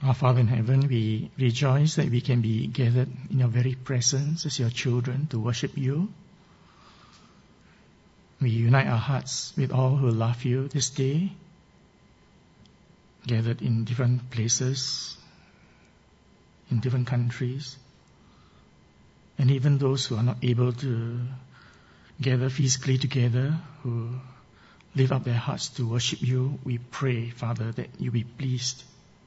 Our Father in heaven, we rejoice that we can be gathered in your very presence as your children to worship you. We unite our hearts with all who love you this day, gathered in different places, in different countries, and even those who are not able to gather physically together, who lift up their hearts to worship you. We pray, Father, that you be pleased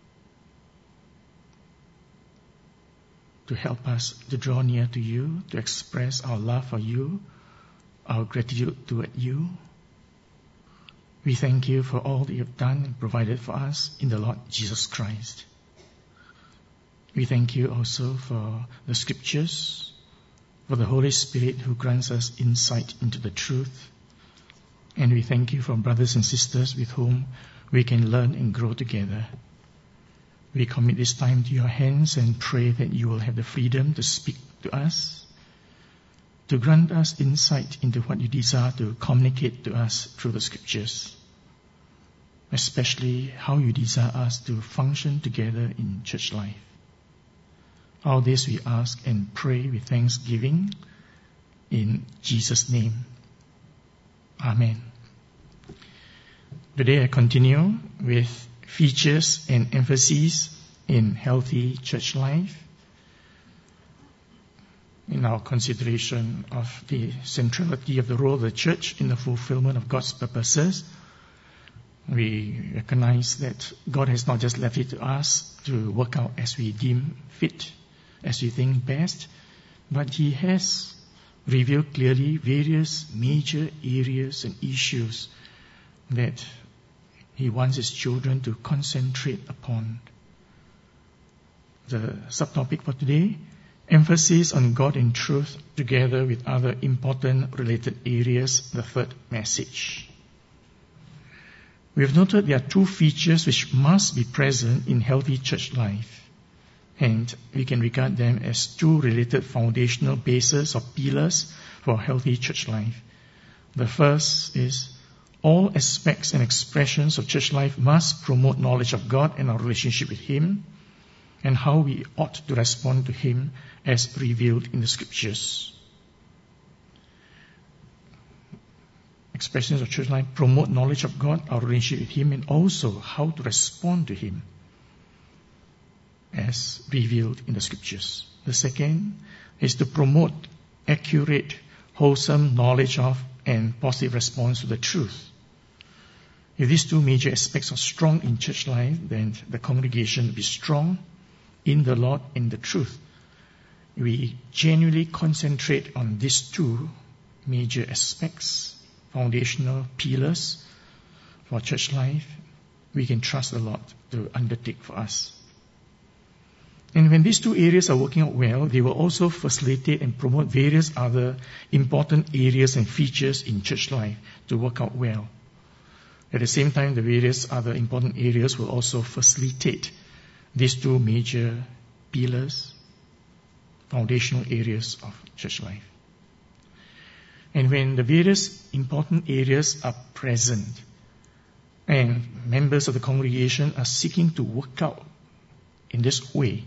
to help us to draw near to you, to express our love for you, our gratitude toward you. We thank you for all that you have done and provided for us in the Lord Jesus Christ. We thank you also for the Scriptures, for the Holy Spirit who grants us insight into the truth. And we thank you for brothers and sisters with whom we can learn and grow together. We commit this time to your hands and pray that you will have the freedom to speak to us, to grant us insight into what you desire to communicate to us through the Scriptures, especially how you desire us to function together in church life. All this we ask and pray with thanksgiving in Jesus' name. Amen. Today I continue with features and emphases in healthy church life. In our consideration of the centrality of the role of the church in the fulfillment of God's purposes, we recognize that God has not just left it to us to work out as we deem fit, as we think best, but He has revealed clearly various major areas and issues that He wants His children to concentrate upon. The subtopic for today, emphasis on God and truth together with other important related areas, the third message. We have noted there are two features which must be present in healthy church life, and we can regard them as two related foundational bases or pillars for healthy church life. The first is all aspects and expressions of church life must promote knowledge of God and our relationship with Him, and how we ought to respond to Him as revealed in the Scriptures. Expressions of church life promote knowledge of God, our relationship with Him, and also how to respond to Him as revealed in the Scriptures. The second is to promote accurate, wholesome knowledge of and positive response to the truth. If these two major aspects are strong in church life, then the congregation will be strong in the Lord and the truth. We genuinely concentrate on these two major aspects, foundational pillars for church life, we can trust the Lord to undertake for us. And when these two areas are working out well, they will also facilitate and promote various other important areas and features in church life to work out well. At the same time, the various other important areas will also facilitate these two major pillars, foundational areas of church life. And when the various important areas are present and members of the congregation are seeking to work out in this way,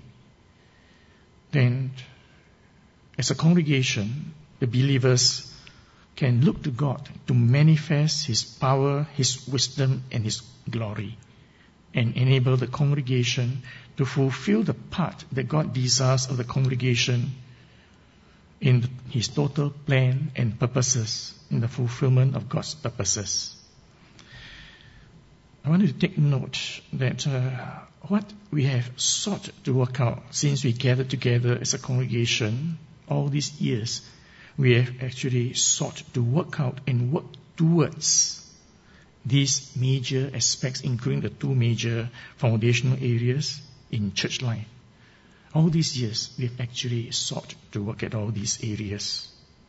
then as a congregation, the believers can look to God to manifest His power, His wisdom, and His glory, and enable the congregation to fulfill the part that God desires of the congregation in His total plan and purposes, in the fulfillment of God's purposes. I want you to take note that what we have sought to work out since we gathered together as a congregation all these years, we have actually sought to work out and work towards these major aspects, including the two major foundational areas in church life. All these years, we've actually sought to work at all these areas.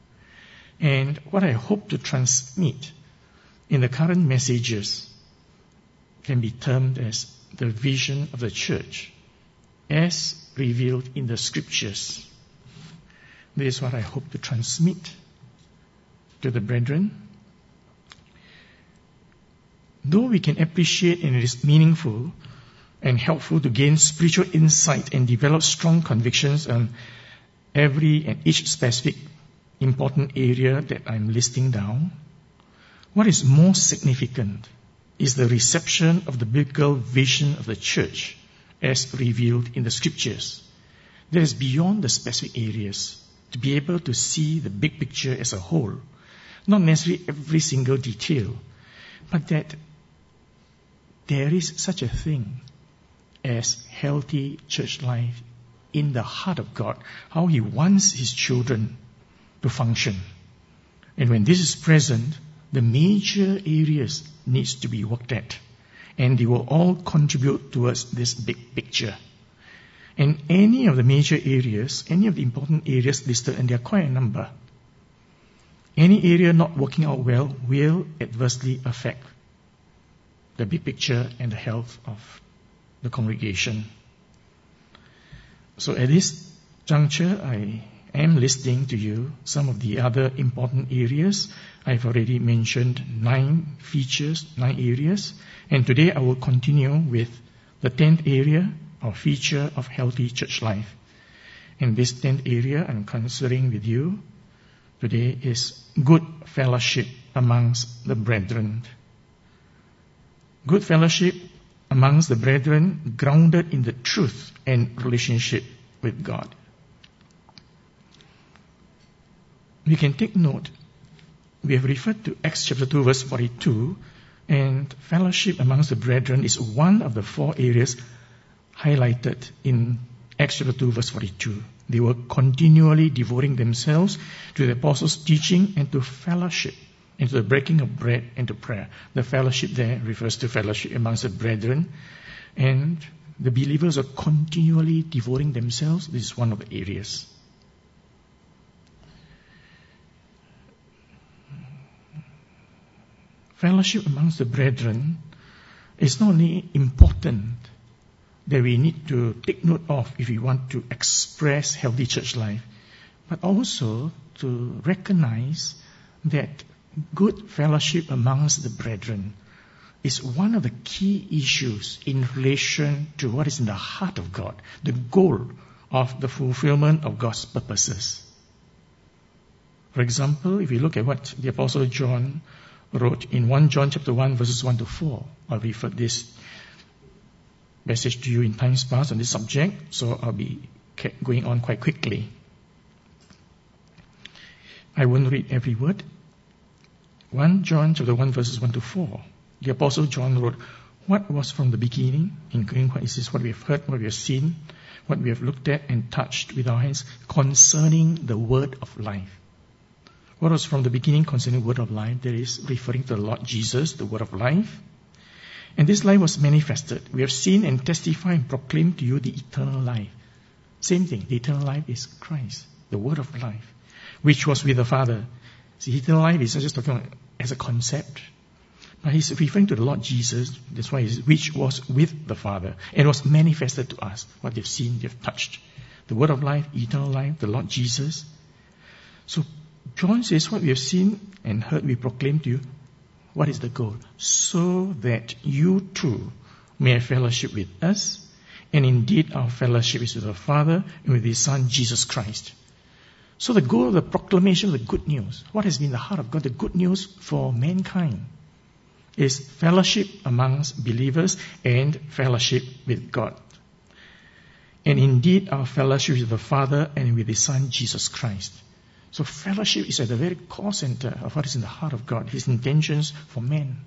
And what I hope to transmit in the current messages can be termed as the vision of the church as revealed in the Scriptures. This is what I hope to transmit to the brethren. Though we can appreciate and it is meaningful and helpful to gain spiritual insight and develop strong convictions on every and each specific important area that I'm listing down. What is most significant is the reception of the biblical vision of the church as revealed in the scriptures. That is beyond the specific areas, to be able to see the big picture as a whole, not necessarily every single detail, but that there is such a thing as healthy church life in the heart of God, how He wants His children to function. And when this is present, the major areas needs to be worked at, and they will all contribute towards this big picture. And any of the major areas, any of the important areas listed, and there are quite a number, any area not working out well will adversely affect the big picture and the health of the congregation. So at this juncture, I am listing to you some of the other important areas. I've already mentioned 9 features, 9 areas, and today I will continue with the 10th area or feature of healthy church life. And this 10th area I'm considering with you today is good fellowship amongst the brethren. Good fellowship amongst the brethren, grounded in the truth and relationship with God. We can take note, we have referred to Acts chapter 2 verse 42, and fellowship amongst the brethren is one of the 4 areas highlighted in Acts chapter 2 verse 42. They were continually devoting themselves to the apostles' teaching and to fellowship, and to the breaking of bread and to prayer. The fellowship there refers to fellowship amongst the brethren, and the believers are continually devoting themselves. This is one of the areas. Fellowship amongst the brethren is not only important that we need to take note of if we want to express healthy church life, but also to recognize that good fellowship amongst the brethren is one of the key issues in relation to what is in the heart of God, the goal of the fulfillment of God's purposes. For example, if you look at what the Apostle John wrote in 1 John chapter 1 verses 1 to 4, I'll refer this message to you in times past on this subject, so I'll be going on quite quickly. I won't read every word. 1 John chapter 1 verses 1 to 4. The Apostle John wrote, what was from the beginning, including what is this, what we have heard, what we have seen, what we have looked at and touched with our hands, concerning the word of life. What was from the beginning concerning the word of life? That is referring to the Lord Jesus, the word of life. And this life was manifested. We have seen and testified and proclaimed to you the eternal life. Same thing, the eternal life is Christ, the word of life, which was with the Father. See, eternal life is not just talking about as a concept, but he's referring to the Lord Jesus. That's why it's which was with the Father and was manifested to us. What they've seen, they've touched. The word of life, eternal life, the Lord Jesus. So John says, what we have seen and heard we proclaim to you. What is the goal? So that you too may have fellowship with us, and indeed our fellowship is with the Father and with His Son, Jesus Christ. So the goal of the proclamation of the good news, what has been the heart of God, the good news for mankind, is fellowship amongst believers and fellowship with God. And indeed our fellowship is with the Father and with His Son, Jesus Christ. So fellowship is at the very core center of what is in the heart of God, His intentions for men.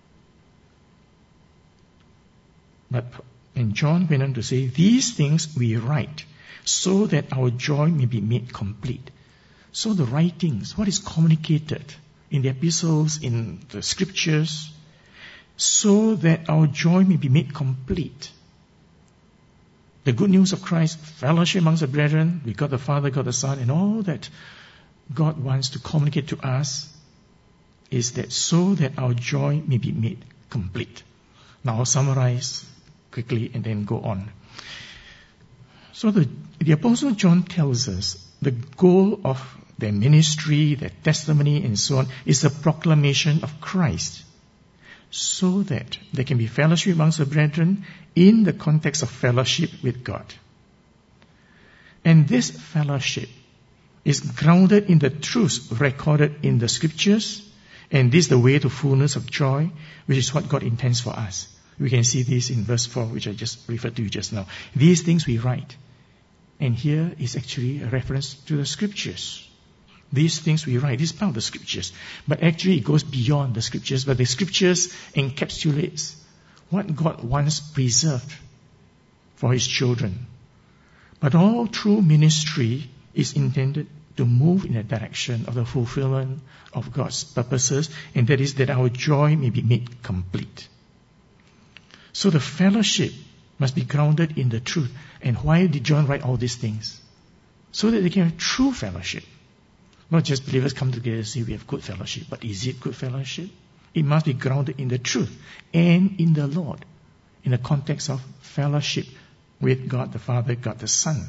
And John went on to say, these things we write so that our joy may be made complete. So the writings, what is communicated in the epistles, in the scriptures, so that our joy may be made complete. The good news of Christ, fellowship amongst the brethren, with God the Father, God the Son, and all that God wants to communicate to us is that so that our joy may be made complete. Now I'll summarize quickly and then go on. So the Apostle John tells us the goal of their ministry, their testimony and so on is the proclamation of Christ. so that there can be fellowship amongst the brethren in the context of fellowship with God. And this fellowship is grounded in the truths recorded in the scriptures, and this is the way to fullness of joy, which is what God intends for us. We can see this in verse 4, which I just referred to just now. These things we write. And here is actually a reference to the scriptures. These things we write. This is part of the scriptures. But actually it goes beyond the scriptures. But the scriptures encapsulates what God wants preserved for His children. But all true ministry is intended to move in the direction of the fulfillment of God's purposes, and that is that our joy may be made complete. So the fellowship must be grounded in the truth. And why did John write all these things? So that they can have true fellowship. Not just believers come together and say we have good fellowship, but is it good fellowship? It must be grounded in the truth and in the Lord, in the context of fellowship with God the Father, God the Son.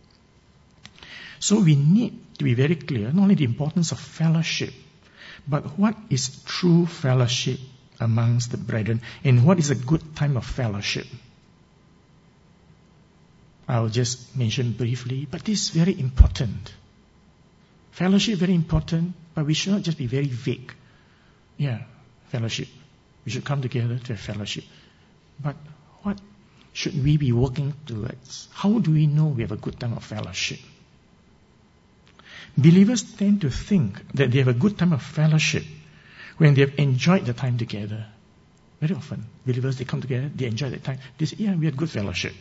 So we need to be very clear, not only the importance of fellowship, but what is true fellowship amongst the brethren, and what is a good time of fellowship. I'll just mention briefly, but this is very important. Fellowship very important, but we should not just be very vague. Yeah, fellowship. We should come together to have fellowship. But what should we be working towards? How do we know we have a good time of fellowship? Believers tend to think that they have a good time of fellowship when they have enjoyed the time together. Very often, believers, they come together, they enjoy that time. They say, yeah, we had good fellowship.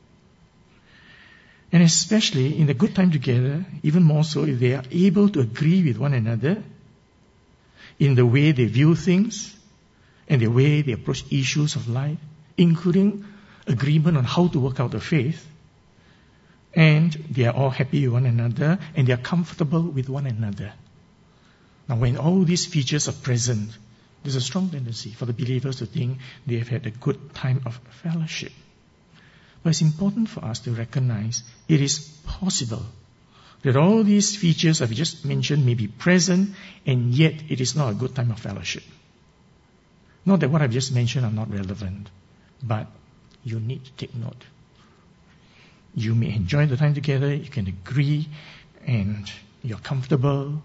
And especially in the good time together, even more so if they are able to agree with one another in the way they view things and the way they approach issues of life, including agreement on how to work out the faith, and they are all happy with one another and they are comfortable with one another. Now when all these features are present, there's a strong tendency for the believers to think they have had a good time of fellowship. But it's important for us to recognize it is possible that all these features I've just mentioned may be present, and yet it is not a good time of fellowship. Not that what I've just mentioned are not relevant, but you need to take note. You may enjoy the time together, you can agree, and you're comfortable,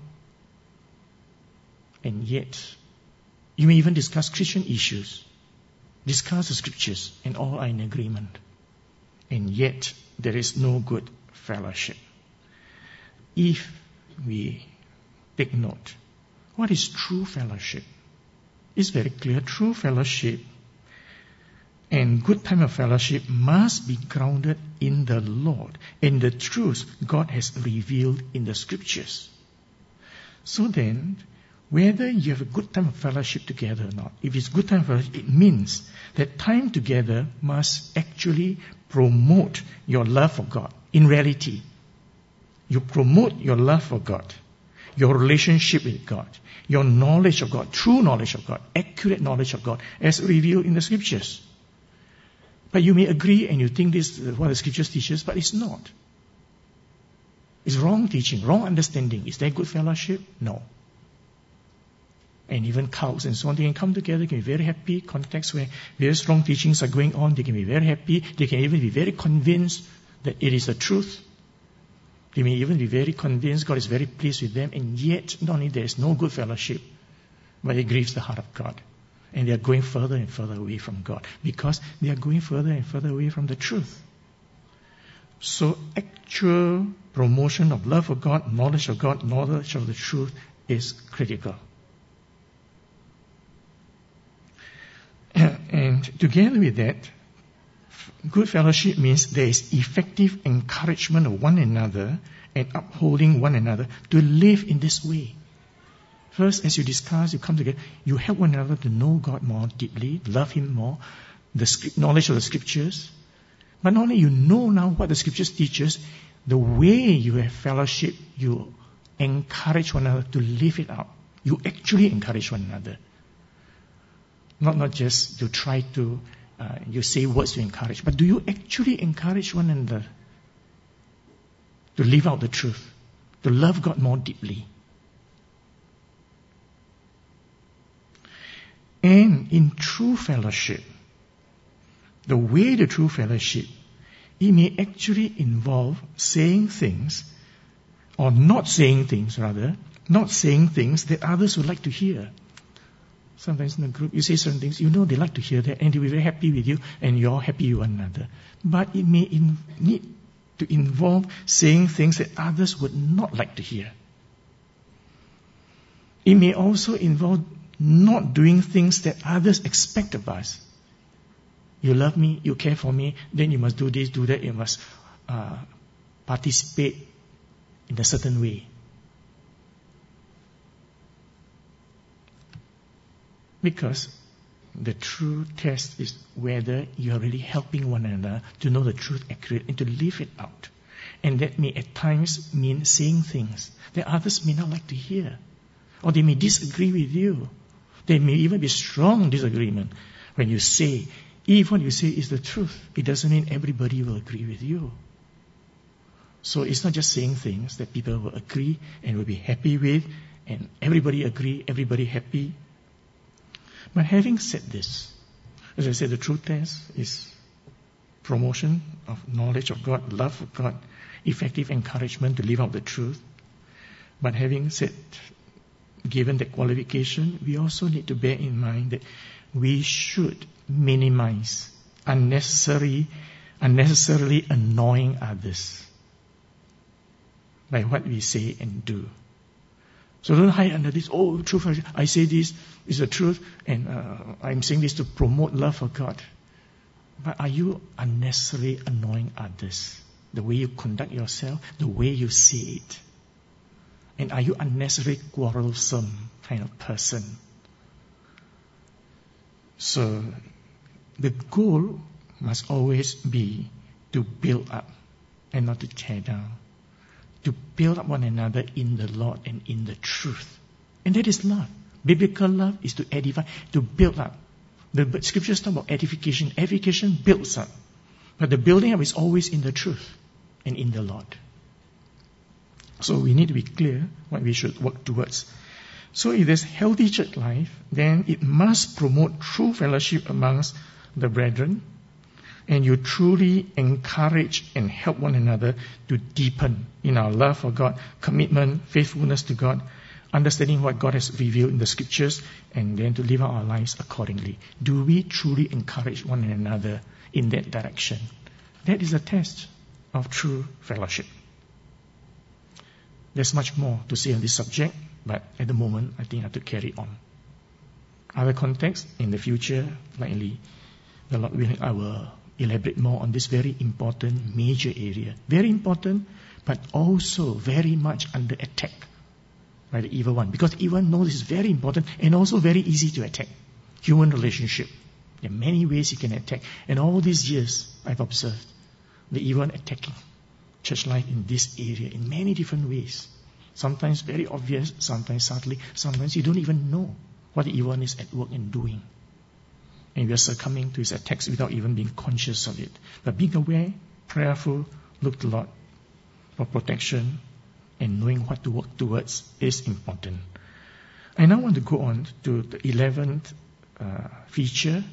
and yet you may even discuss Christian issues, discuss the scriptures, and all are in agreement. And yet, there is no good fellowship. If we take note, what is true fellowship? It's very clear. True fellowship and good time of fellowship must be grounded in the Lord and the truths God has revealed in the scriptures. So then, whether you have a good time of fellowship together or not, if it's good time of fellowship, it means that time together must actually promote your love for God. In reality, you promote your love for God, your relationship with God, your knowledge of God, true knowledge of God, accurate knowledge of God, as revealed in the scriptures. But you may agree and you think this is what the scriptures teaches, but it's not. It's wrong teaching, wrong understanding. Is there good fellowship? No. And even cults and so on, they can come together, they can be very happy, contexts where very strong teachings are going on, they can be very happy, they can even be very convinced that it is the truth. They may even be very convinced God is very pleased with them, and yet not only there is no good fellowship, but it grieves the heart of God. And they are going further and further away from God, because they are going further and further away from the truth. So actual promotion of love for God, knowledge of the truth is critical. And together with that, good fellowship means there is effective encouragement of one another and upholding one another to live in this way. First, as you discuss, you come together, you help one another to know God more deeply, love Him more, the knowledge of the scriptures. But not only you know now what the scriptures teaches, the way you have fellowship, you encourage one another to live it out. You actually encourage one another. Not just you try to, you say words to encourage, but do you actually encourage one another to live out the truth, to love God more deeply? And in true fellowship, the way to true fellowship, it may actually involve saying things, or not saying things rather, not saying things that others would like to hear. Sometimes in a group, you say certain things, you know they like to hear that, and they'll be very happy with you, and you're happy with one another. But it may need to involve saying things that others would not like to hear. It may also involve not doing things that others expect of us. You love me, you care for me, then you must do this, do that, you must participate in a certain way. Because the true test is whether you are really helping one another to know the truth accurately and to live it out. And that may at times mean saying things that others may not like to hear. Or they may disagree with you. There may even be strong disagreement when you say, if what you say is the truth, it doesn't mean everybody will agree with you. So it's not just saying things that people will agree and will be happy with, and everybody agree, everybody happy. But having said this, as I said, the true test is promotion of knowledge of God, love of God, effective encouragement to live out the truth. But having said, given that qualification, we also need to bear in mind that we should minimize unnecessarily annoying others by what we say and do. So don't hide under this, truth, I say this is the truth, and I'm saying this to promote love for God. But are you unnecessarily annoying others? The way you conduct yourself, the way you say it. And are you unnecessarily quarrelsome kind of person? So the goal must always be to build up and not to tear down. To build up one another in the Lord and in the truth. And that is love. Biblical love is to edify, to build up. The scriptures talk about edification. Edification builds up. But the building up is always in the truth and in the Lord. So we need to be clear what we should work towards. So if there's healthy church life, then it must promote true fellowship amongst the brethren, and you truly encourage and help one another to deepen in our love for God, commitment, faithfulness to God, understanding what God has revealed in the scriptures, and then to live out our lives accordingly. Do we truly encourage one another in that direction? That is a test of true fellowship. There's much more to say on this subject, but at the moment, I think I have to carry on. Other contexts in the future, likely, the Lord willing, I will elaborate more on this very important, major area. Very important, but also very much under attack by the evil one. Because the evil one knows it's very important and also very easy to attack. Human relationship. There are many ways he can attack. And all these years, I've observed the evil one attacking church life in this area in many different ways. Sometimes very obvious, sometimes subtly, sometimes you don't even know what the evil one is at work and doing. And we are succumbing to his attacks without even being conscious of it. But being aware, prayerful, look to the Lord for protection, and knowing what to work towards is important. I now want to go on to the 11th feature,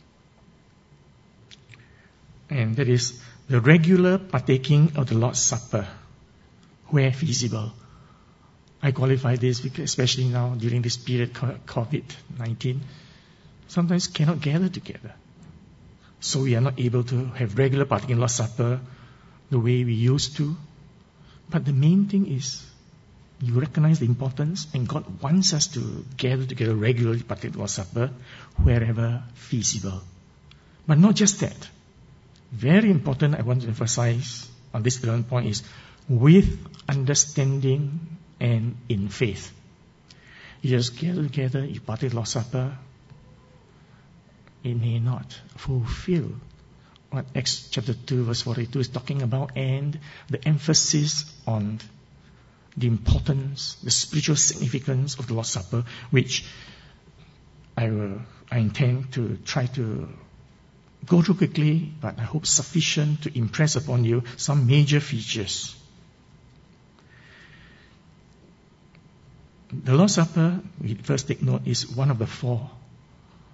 and that is the regular partaking of the Lord's Supper, where feasible. I qualify this because especially now during this period COVID-19, sometimes cannot gather together. So we are not able to have regular partaking of the Lord's Supper the way we used to. But the main thing is you recognize the importance, and God wants us to gather together regularly, partake of the Lord's Supper wherever feasible. But not just that. Very important, I want to emphasize on this 11th point is with understanding and in faith. You just gather together, you partake of the Lord's Supper, it may not fulfill what Acts chapter 2 verse 42 is talking about, and the emphasis on the importance, the spiritual significance of the Lord's Supper, which I intend to try to go through quickly, but I hope sufficient to impress upon you some major features. The Lord's Supper, we first take note, is one of the four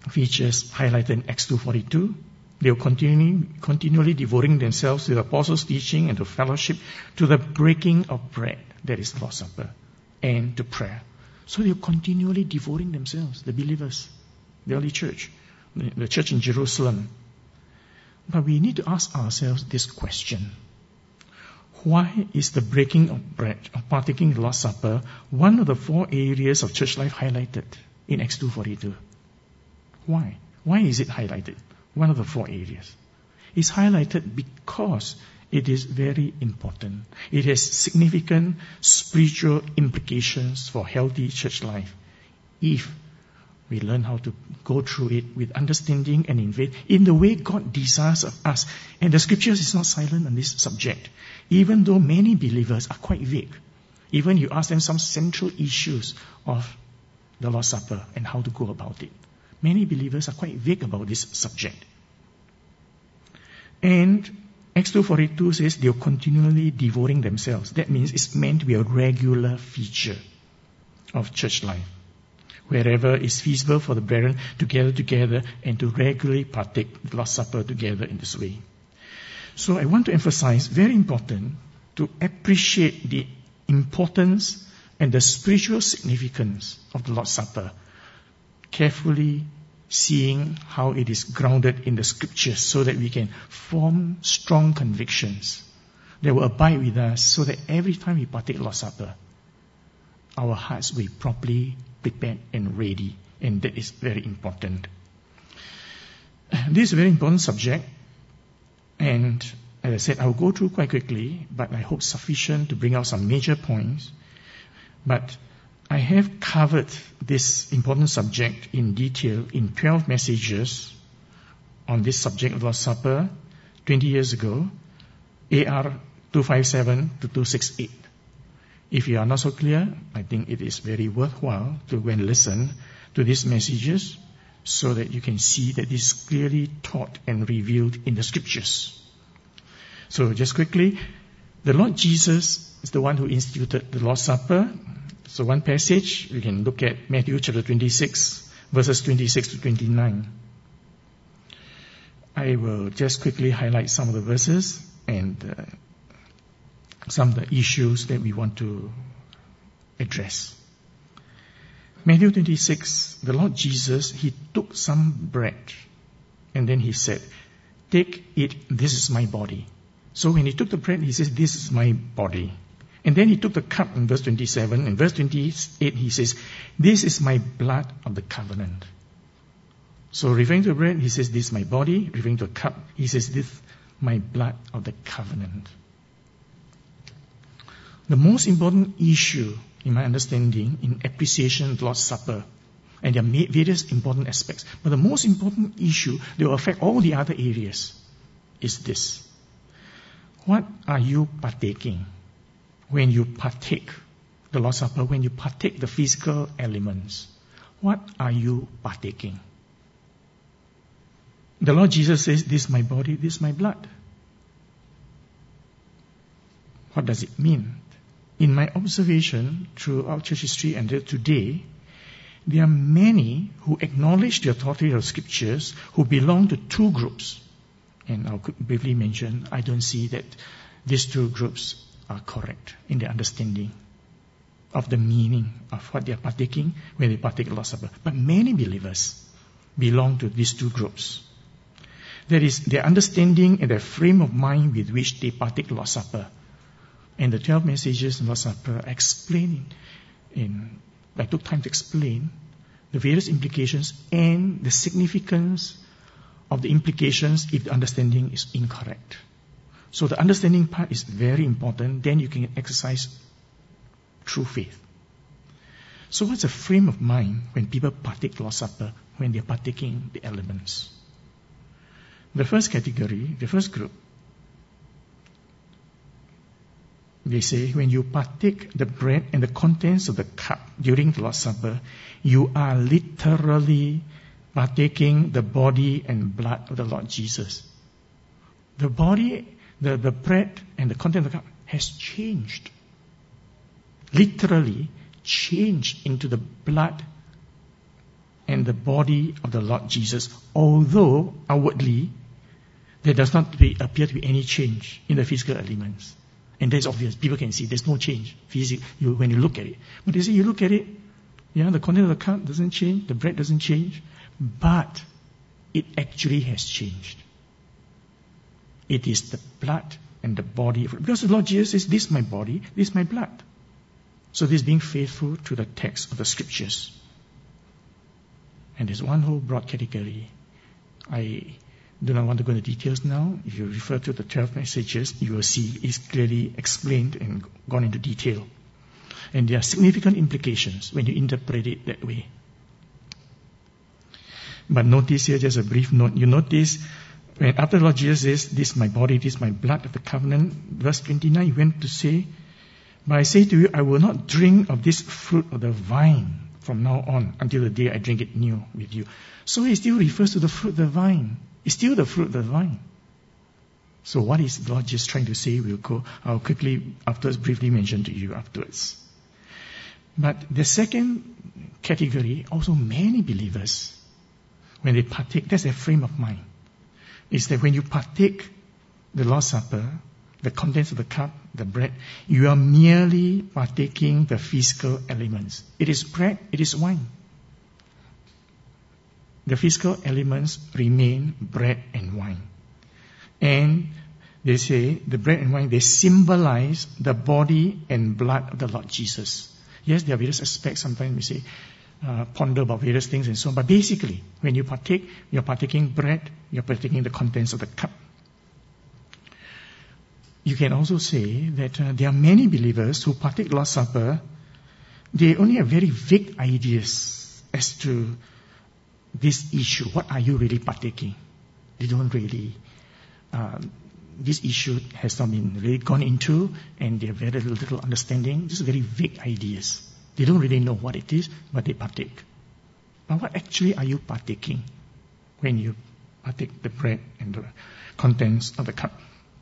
features highlighted in Acts 2:42. They were continually devoting themselves to the apostles' teaching and to fellowship, to the breaking of bread, that is Lord's Supper, and to prayer. So they were continually devoting themselves, the believers, the early church, the church in Jerusalem. But we need to ask ourselves this question. Why is the breaking of bread, or partaking of the Lord's Supper, one of the 4 areas of church life highlighted in Acts 2:42? Why? Why is it highlighted? One of the 4 areas. It's highlighted because it is very important. It has significant spiritual implications for healthy church life. If we learn how to go through it with understanding and in faith, in the way God desires of us. And the scriptures is not silent on this subject. Even though many believers are quite vague. Even you ask them some central issues of the Lord's Supper and how to go about it. Many believers are quite vague about this subject. And Acts 2:42 says they are continually devoting themselves. That means it's meant to be a regular feature of church life. Wherever it's feasible for the brethren to gather together and to regularly partake the Lord's Supper together in this way. So I want to emphasize, very important, to appreciate the importance and the spiritual significance of the Lord's Supper, carefully seeing how it is grounded in the scriptures so that we can form strong convictions that will abide with us so that every time we partake Lord's Supper, our hearts will be properly prepared and ready. And that is very important. This is a very important subject. And as I said, I'll go through quite quickly, but I hope sufficient to bring out some major points. But I have covered this important subject in detail in 12 messages on this subject of Lord's Supper 20 years ago, AR 257 to 268. If you are not so clear, I think it is very worthwhile to go and listen to these messages so that you can see that this is clearly taught and revealed in the scriptures. So just quickly, the Lord Jesus is the one who instituted the Lord's Supper. So one passage, we can look at Matthew chapter 26, verses 26 to 29. I will just quickly highlight some of the verses and some of the issues that we want to address. Matthew 26, the Lord Jesus, He took some bread and then He said, "Take it, this is my body." So when He took the bread, He says, "This is my body." And then He took the cup in verse 27. In verse 28, He says, "This is my blood of the covenant." So referring to the bread, He says, "This is my body." Referring to the cup, He says, "This is my blood of the covenant." The most important issue, in my understanding, in appreciation of the Lord's Supper, and there are various important aspects, but the most important issue that will affect all the other areas is this. What are you partaking when you partake the Lord's Supper, when you partake the physical elements? What are you partaking? The Lord Jesus says, "This is my body, this is my blood." What does it mean? In my observation throughout church history and today, there are many who acknowledge the authority of scriptures who belong to 2 groups. And I'll briefly mention, I don't see that these 2 groups are correct in their understanding of the meaning of what they are partaking when they partake the Lord's Supper. But many believers belong to these 2 groups. That is, their understanding and their frame of mind with which they partake the Lord's Supper. And the 12 messages in the Lord's Supper explain, I took time to explain the various implications and the significance of the implications if the understanding is incorrect. So the understanding part is very important. Then you can exercise true faith. So what's the frame of mind when people partake the Lord's Supper, when they're partaking the elements? The first category, the first group, they say, when you partake the bread and the contents of the cup during the Lord's Supper, you are literally partaking the body and blood of the Lord Jesus. The body, the bread and the content of the cup has changed. Literally changed into the blood and the body of the Lord Jesus, although outwardly there does not appear to be any change in the physical elements. And that's obvious. People can see there's no change when you look at it. But they say you look at it, the content of the cup doesn't change, the bread doesn't change, but it actually has changed. It is the blood and the body. Because the Lord Jesus says, this is my body, this is my blood. So this is being faithful to the text of the scriptures. And there's one whole broad category. I do not want to go into details now. If you refer to the 12 messages, you will see it's clearly explained and gone into detail. And there are significant implications when you interpret it that way. But notice here, just a brief note. You notice, when after the Lord Jesus says, this is my body, this is my blood of the covenant, verse 29, he went to say, but I say to you, I will not drink of this fruit of the vine from now on until the day I drink it new with you. So he still refers to the fruit of the vine. It's still the fruit of the vine. So what is the Lord Jesus trying to say? I'll quickly afterwards briefly mention to you afterwards. But the second category, also many believers, when they partake, that's their frame of mind, is that when you partake the Lord's Supper, the contents of the cup, the bread, you are merely partaking the physical elements. It is bread, it is wine. The physical elements remain bread and wine. And they say the bread and wine, they symbolize the body and blood of the Lord Jesus. Yes, there are various aspects. Sometimes we say, ponder about various things and so on. But basically, when you partake, you're partaking bread, you're partaking the contents of the cup. You can also say that there are many believers who partake Lord's Supper. They only have very vague ideas as to this issue. What are you really partaking? They don't really, this issue has not been really gone into, and they have very little understanding. Just very vague ideas. They don't really know what it is, but they partake. But what actually are you partaking when you partake the bread and the contents of the cup?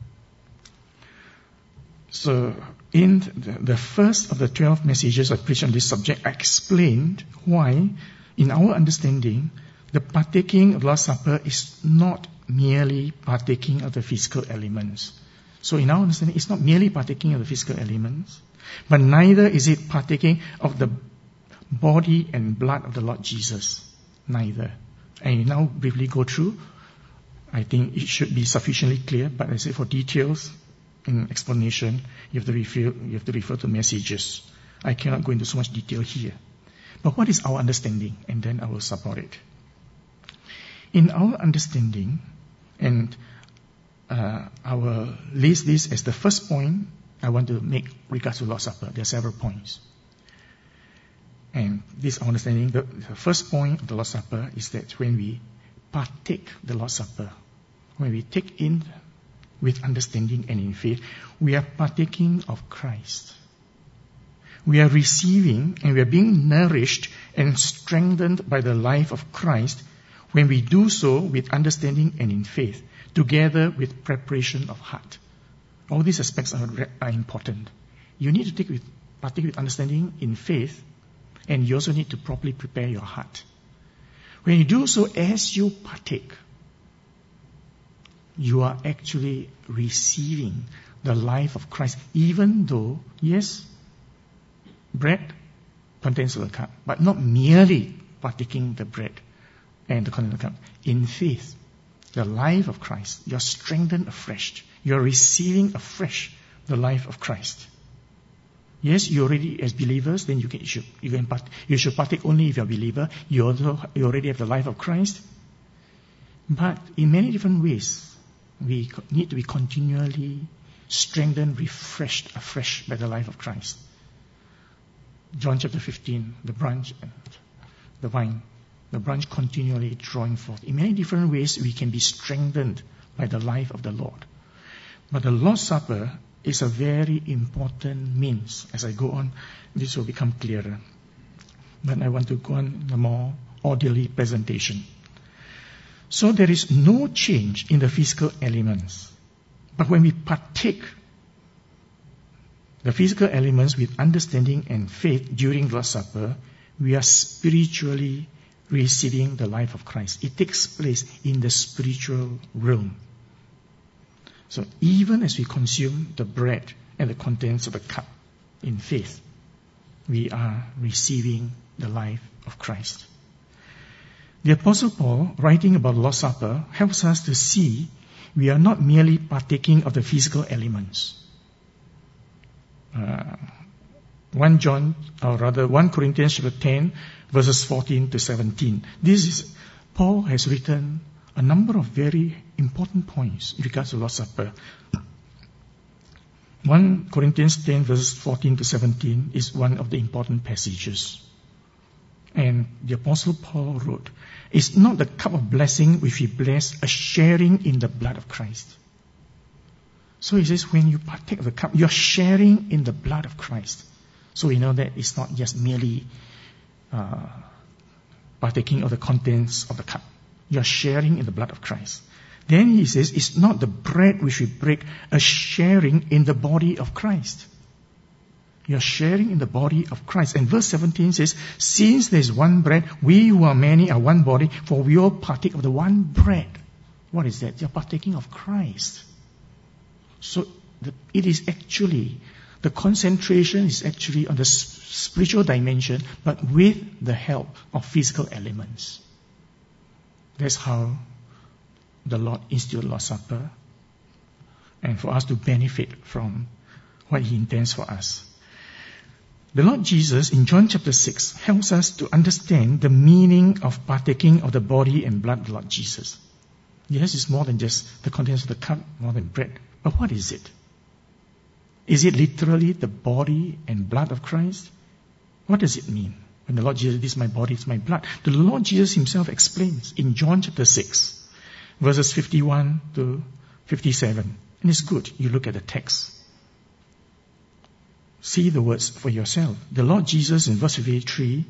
So, in the first of the 12 messages I preached on this subject, I explained why, in our understanding, the partaking of Lord's Supper is not merely partaking of the physical elements. So in our understanding, it's not merely partaking of the physical elements, but neither is it partaking of the body and blood of the Lord Jesus. Neither. And you now briefly go through. I think it should be sufficiently clear, but I say for details and explanation, you have to refer to messages. I cannot go into so much detail here. But what is our understanding? And then I will support it. In our understanding, and I will list this as the first point I want to make regards to Lord's Supper. There are several points. And this understanding, the first point of the Lord's Supper is that when we partake the Lord's Supper, when we take in with understanding and in faith, we are partaking of Christ. We are receiving and we are being nourished and strengthened by the life of Christ when we do so with understanding and in faith, together with preparation of heart. All these aspects are important. You need to partake with understanding in faith, and you also need to properly prepare your heart. When you do so, as you partake, you are actually receiving the life of Christ, even though, yes, bread contains the cup, but not merely partaking the bread and the content of the cup. In faith, the life of Christ, you're strengthened afresh. You're receiving afresh the life of Christ. Yes, you already, as believers, then you should partake only if you're a believer. You already have the life of Christ. But in many different ways, we need to be continually strengthened, refreshed afresh by the life of Christ. John chapter 15, the branch and the vine. The branch continually drawing forth. In many different ways, we can be strengthened by the life of the Lord. But the Lord's Supper is a very important means. As I go on, this will become clearer. But I want to go on a more orderly presentation. So there is no change in the physical elements. But when we partake the physical elements with understanding and faith during the Lord's Supper, we are spiritually receiving the life of Christ. It takes place in the spiritual realm. So even as we consume the bread and the contents of the cup in faith, we are receiving the life of Christ. The Apostle Paul, writing about the Lord's Supper, helps us to see we are not merely partaking of the physical elements. 1 Corinthians chapter 10, verses 14 to 17. Paul has written a number of very important points in regards to the Lord's Supper. 1 Corinthians 10, verses 14 to 17 is one of the important passages. And the Apostle Paul wrote, "It's not the cup of blessing which we bless, a sharing in the blood of Christ." So he says, when you partake of the cup, you're sharing in the blood of Christ. So we know that it's not just merely partaking of the contents of the cup. You're sharing in the blood of Christ. Then he says, it's not the bread which we break, a sharing in the body of Christ. You're sharing in the body of Christ. And verse 17 says, since there's one bread, we who are many are one body, for we all partake of the one bread. What is that? You're partaking of Christ. So it is actually, the concentration is actually on the spiritual dimension, but with the help of physical elements. That's how the Lord instituted Lord's Supper, and for us to benefit from what He intends for us. The Lord Jesus in John chapter 6 helps us to understand the meaning of partaking of the body and blood of the Lord Jesus. Yes, it's more than just the contents of the cup, more than bread. But what is it? Is it literally the body and blood of Christ? What does it mean? When the Lord Jesus, this is my body, it's my blood. The Lord Jesus Himself explains in John chapter 6, verses 51 to 57. And it's good you look at the text. See the words for yourself. The Lord Jesus in verse 53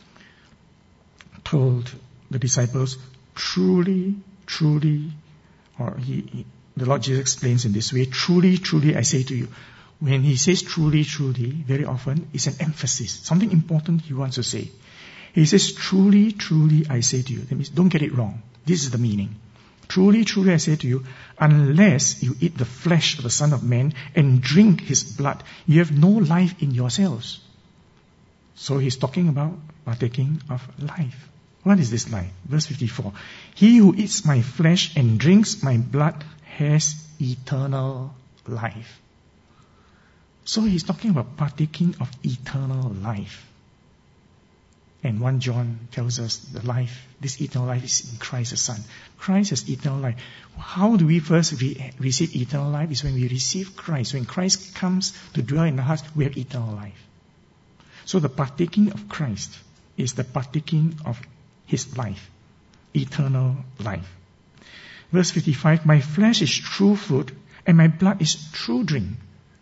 told the disciples, truly, truly, the Lord Jesus explains in this way, truly, truly I say to you. When He says truly, truly, very often it's an emphasis, something important He wants to say. He says, truly, truly I say to you. That means don't get it wrong. This is the meaning. Truly, truly I say to you, unless you eat the flesh of the Son of Man and drink His blood, you have no life in yourselves. So He's talking about partaking of life. What is this life? Verse 54. He who eats my flesh and drinks my blood has eternal life. So He's talking about partaking of eternal life. And 1 John tells us the life, this eternal life is in Christ the Son. Christ has eternal life. How do we first receive eternal life? Is when we receive Christ. When Christ comes to dwell in our hearts, we have eternal life. So the partaking of Christ is the partaking of His life, eternal life. Verse 55, my flesh is true food and my blood is true drink.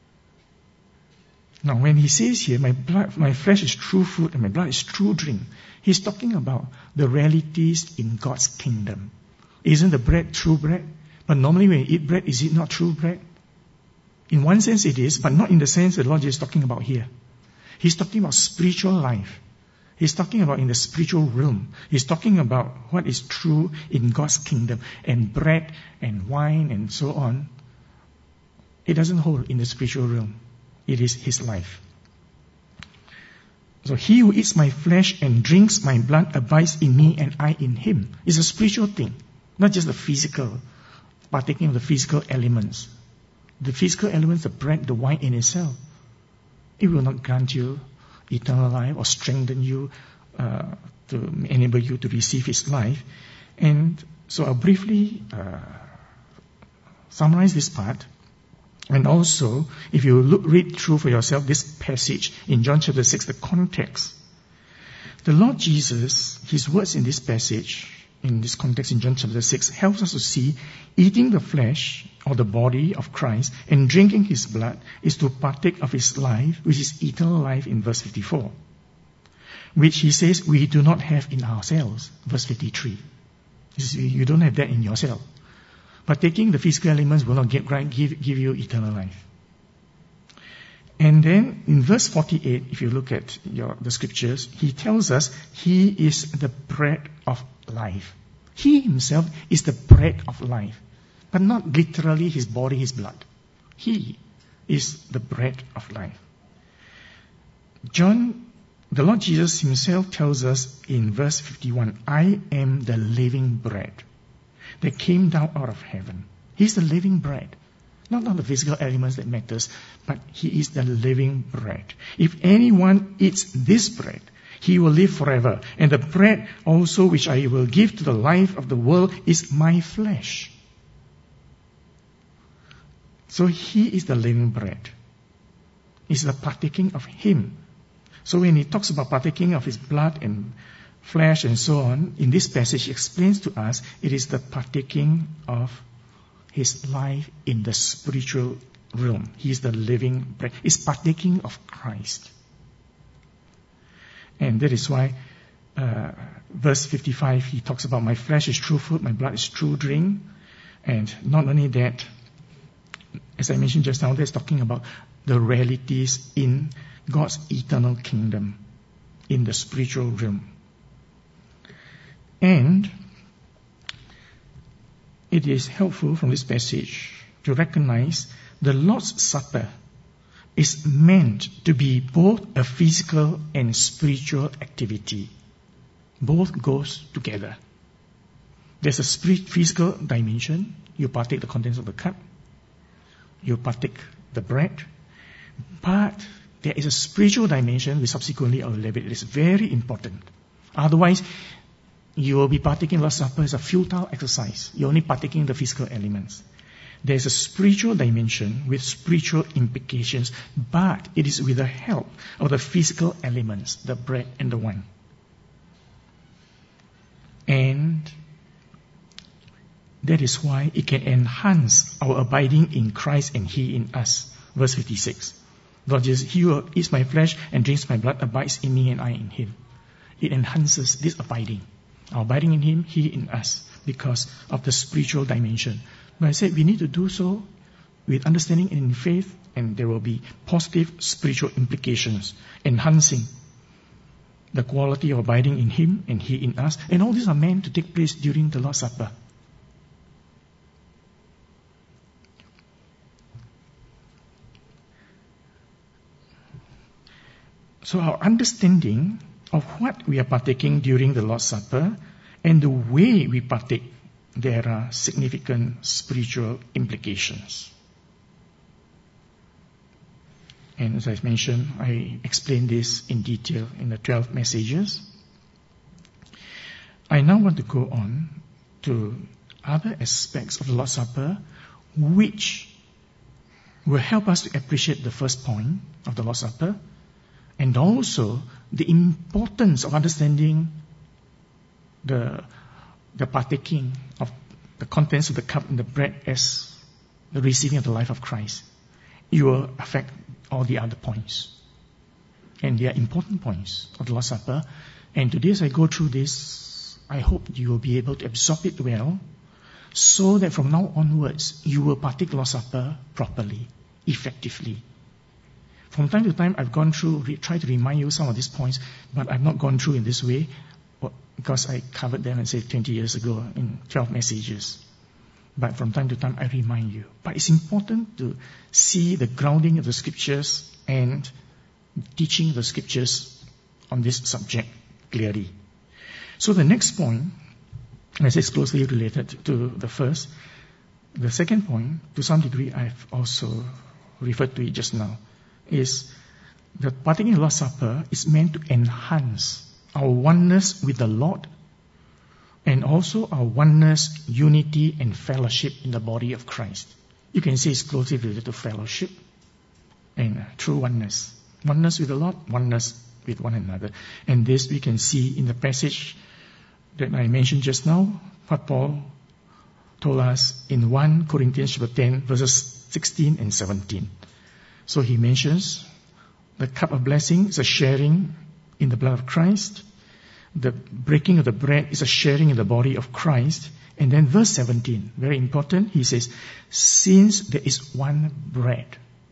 Now, when he says here, my flesh is true food and my blood is true drink, he's talking about the realities in God's kingdom. Isn't the bread true bread? But normally when you eat bread, is it not true bread? In one sense it is, but not in the sense that the Lord is talking about here. He's talking about spiritual life. He's talking about in the spiritual realm. He's talking about what is true in God's kingdom. And bread and wine and so on, it doesn't hold in the spiritual realm. It is His life. So he who eats my flesh and drinks my blood abides in me and I in him. It's a spiritual thing, not just the physical, partaking of the physical elements. The physical elements, the bread, the wine in itself, it will not grant you eternal life or strengthen you to enable you to receive His life. And so I'll briefly summarize this part. And also, if you read through for yourself this passage in John chapter 6, the context. The Lord Jesus, His words in this passage, in this context in John chapter 6, helps us to see eating the flesh or the body of Christ and drinking His blood is to partake of His life, which is eternal life in verse 54. Which He says we do not have in ourselves, verse 53. You don't have that in yourself. But taking the physical elements will not give you eternal life. And then in verse 48, if you look at the scriptures, he tells us he is the bread of life. He himself is the bread of life, but not literally his body, his blood. He is the bread of life. The Lord Jesus himself tells us in verse 51, I am the living bread that came down out of heaven. He's the living bread. Not the physical elements that matters, but he is the living bread. If anyone eats this bread, he will live forever. And the bread also which I will give to the life of the world is my flesh. So he is the living bread. It's the partaking of him. So when he talks about partaking of his blood and flesh and so on, in this passage he explains to us it is the partaking of his life in the spiritual realm. He is the living bread. It's partaking of Christ. And that is why verse 55, he talks about my flesh is true food, my blood is true drink. And not only that, as I mentioned just now, that's talking about the realities in God's eternal kingdom, in the spiritual realm. And it is helpful from this passage to recognize the Lord's Supper is meant to be both a physical and spiritual activity. Both goes together. There's a physical dimension. You partake the contents of the cup. You partake the bread. But there is a spiritual dimension which subsequently I will elaborate. It is very important. Otherwise, you will be partaking Lord's Supper as a futile exercise. You're only partaking the physical elements. There is a spiritual dimension with spiritual implications, but it is with the help of the physical elements, the bread and the wine. And that is why it can enhance our abiding in Christ and He in us. Verse 56. Lord Jesus, he who eats my flesh and drinks my blood abides in me and I in him. It enhances this abiding. Our abiding in him, he in us, because of the spiritual dimension. But I said we need to do so with understanding and in faith, and there will be positive spiritual implications, enhancing the quality of abiding in him and he in us. And all these are meant to take place during the Lord's Supper. So our understanding of what we are partaking during the Lord's Supper and the way we partake, there are significant spiritual implications. And as I mentioned, I explained this in detail in the 12 messages. I now want to go on to other aspects of the Lord's Supper which will help us to appreciate the first point of the Lord's Supper, and also the importance of understanding the partaking of the contents of the cup and the bread as the receiving of the life of Christ. It will affect all the other points. And they are important points of the Lord's Supper. And today as I go through this, I hope you will be able to absorb it well, so that from now onwards, you will partake the Lord's Supper properly, effectively. From time to time, I've gone through, tried to remind you some of these points, but I've not gone through in this way, because I covered them, 20 years ago in 12 messages. But from time to time, I remind you. But it's important to see the grounding of the scriptures and teaching the scriptures on this subject clearly. So the next point, as it's closely related to the first, the second point, to some degree, I've also referred to it just now, is that partaking of the Lord's Supper is meant to enhance our oneness with the Lord and also our oneness, unity, and fellowship in the body of Christ. You can say it's closely related to fellowship and true oneness. Oneness with the Lord, oneness with one another. And this we can see in the passage that I mentioned just now, what Paul told us in 1 Corinthians chapter 10, verses 16 and 17. So he mentions the cup of blessing is a sharing in the blood of Christ. The breaking of the bread is a sharing in the body of Christ. And then verse 17, very important, he says, since there is one bread,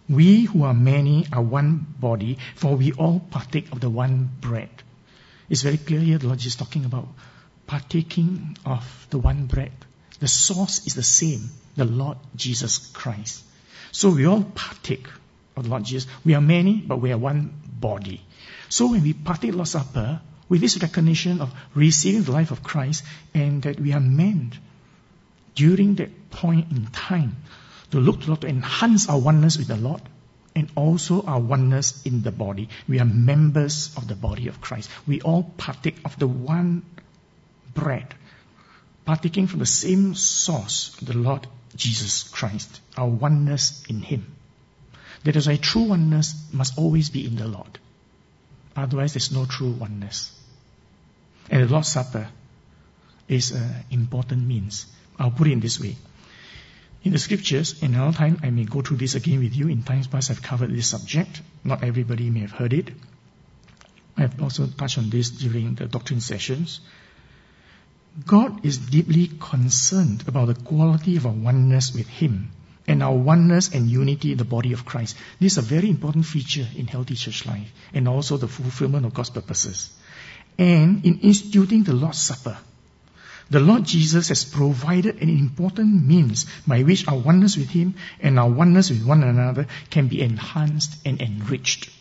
We who are many are one body, for we all partake of the one bread. It's very clear here the Lord Jesus is talking about partaking of the one bread. The source is the same, the Lord Jesus Christ. So we all partake of the Lord Jesus. We are many, but we are one body. So when we partake Lord's Supper, with this recognition of receiving the life of Christ, and that we are meant during that point in time to look to the Lord to enhance our oneness with the Lord and also our oneness in the body. We are members of the body of Christ. We all partake of the one bread, partaking from the same source, the Lord Jesus Christ, our oneness in Him. That is why true oneness must always be in the Lord. Otherwise, there's no true oneness. And the Lord's Supper is an important means. I'll put it in this way. In the scriptures, in another time, I may go through this again with you. In times past, I've covered this subject. Not everybody may have heard it. I've also touched on this during the doctrine sessions. God is deeply concerned about the quality of our oneness with Him and our oneness and unity in the body of Christ. This is a very important feature in healthy church life and also the fulfillment of God's purposes. And in instituting the Lord's Supper, the Lord Jesus has provided an important means by which our oneness with Him and our oneness with one another can be enhanced and enriched.